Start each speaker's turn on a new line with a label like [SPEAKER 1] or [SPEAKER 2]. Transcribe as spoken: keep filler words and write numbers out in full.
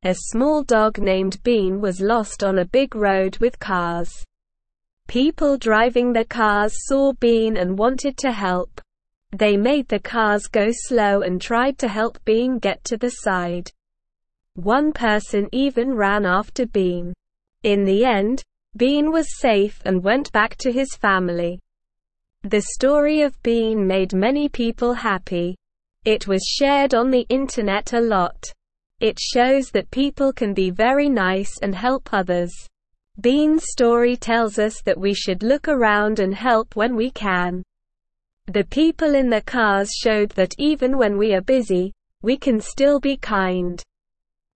[SPEAKER 1] A small dog named Bean was lost on a big road with cars. People driving the cars saw Bean and wanted to help. They made the cars go slow and tried to help Bean get to the side. One person even ran after Bean. In the end, Bean was safe and went back to his family. The story of Bean made many people happy. It was shared on the internet a lot. It shows that people can be very nice and help others. Bean's story tells us that we should look around and help when we can. The people in the cars showed that even when we are busy, we can still be kind.